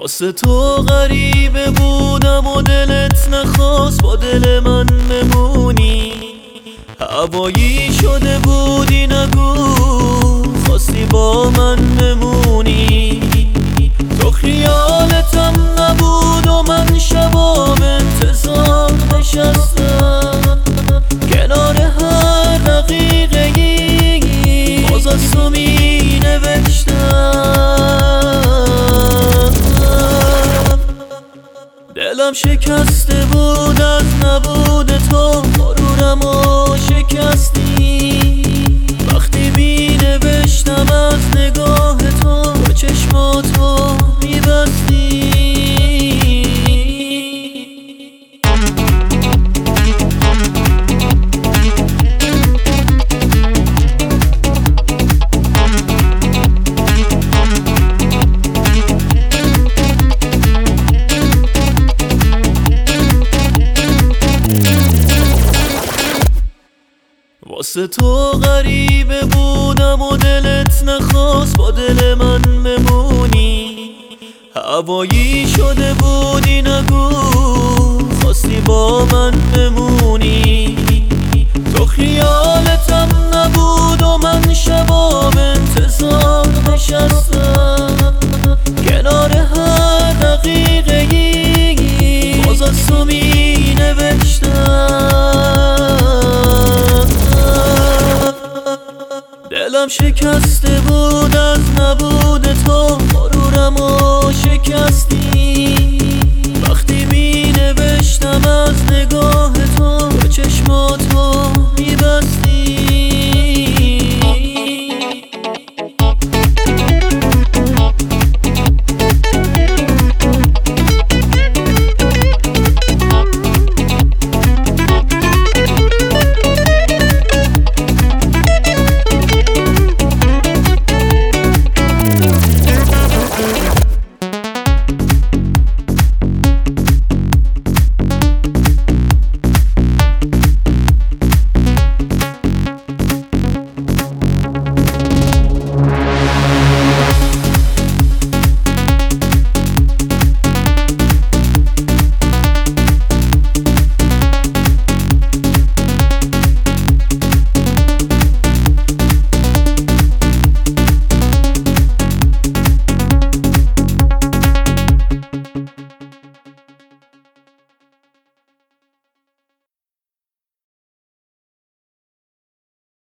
واسه تو غریبه بودم و دلت نخواست با دل من بمونی. هوایی شده بودی نگو خواستی با من بمونی. تو خیالتم نبود و من شبا به انتظار نشستم کنار هر دقیقه ای باز از تو می نوشتم. دلم شکسته بود از نبود تو، غرورم و شکستی وقتی می نوشتم از نگاه تو با چشماتو می بستی. واسه تو غریبه بودم و دلت نخواست با دل من بمونی. هوایی شده بودی نگو خواستی با من بمونی. تو خیالتم نبود و من شبا به انتظار نشستم کنار هر دقیقه ای باز از تو می نوشتم. دلم شکسته بود از نبود تو، غرورم و شکستی وقتی می نوشتم